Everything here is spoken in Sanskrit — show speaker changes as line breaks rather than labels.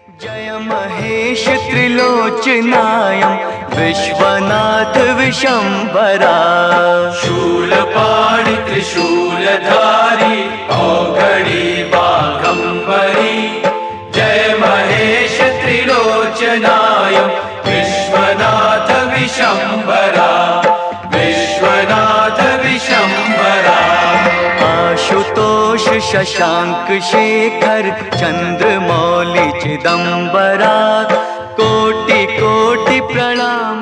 जय महेश त्रिलोचनायं विश्वनाथ विशंभरा।
शूलपाणि त्रिशूलधारी औघड़ी बाघंबरी। जय महेश त्रिलोचनायं विश्वनाथ विशंभरा। विश्वनाथ विशंभरा।
आशुतोष शशांक शेखर चंद्रमौलि चिदंबरा। कोटि कोटि प्रणाम।